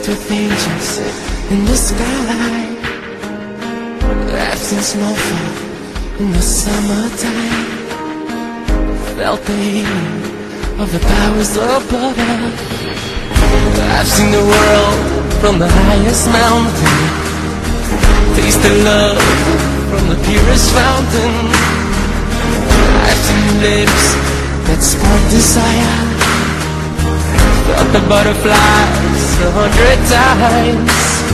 with angels in the sky. I've seen snowfall in the summertime, felt the healing of the powers above. I've seen the world from the highest mountain, tasted love from the purest fountain. I've seen lips that spark desire, felt the butterflies 100 times.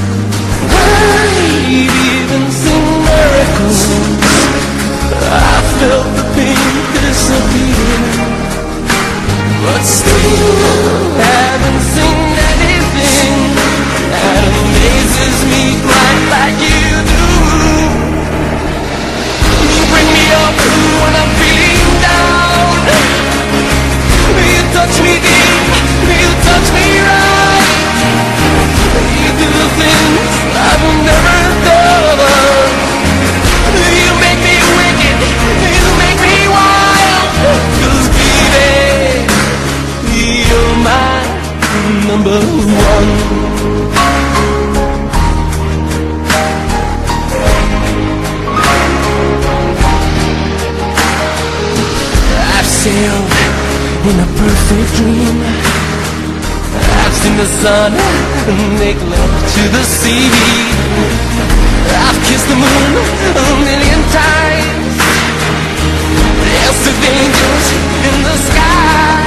I've even seen miracles, I felt the pain disappear, but still haven't seen anything that amazes me quite like you do. You bring me up when I'm feeling down, you touch me deep, you touch me right, you do the things I've never done. You make me wicked, you make me wild, 'cause baby, you're my number one. I've sailed in a perfect dream, I've seen the sun make love to the sea, I've kissed the moon 1,000,000 times, danced with angels in the sky.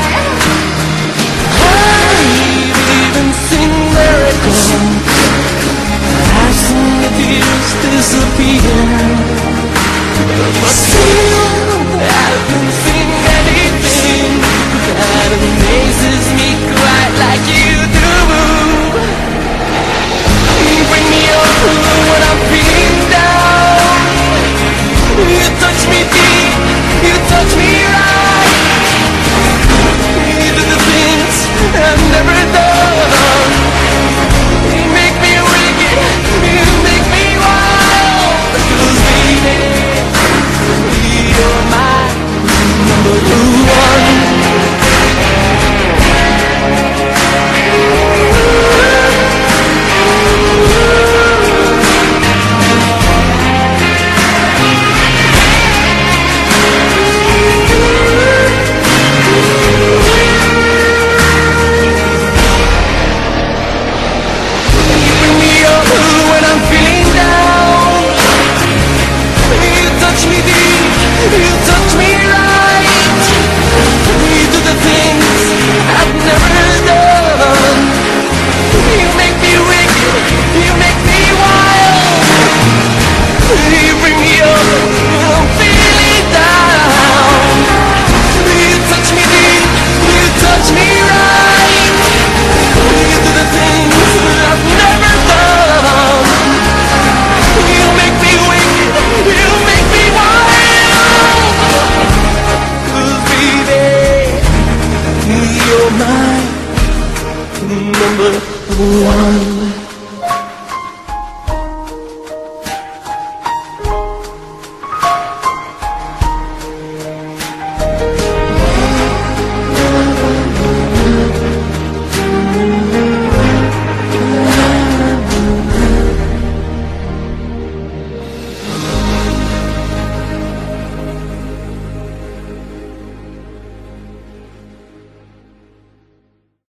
I've even seen miracles, I've seen the tears disappear, but still I haven't seen anything that amazes me quite like you do. You bring me up when I'm feeling down, you touch me deep, you touch me right, you do the things I've never done. You make me wicked, you make me wild, 'cause baby, you're my number one. You're my number one.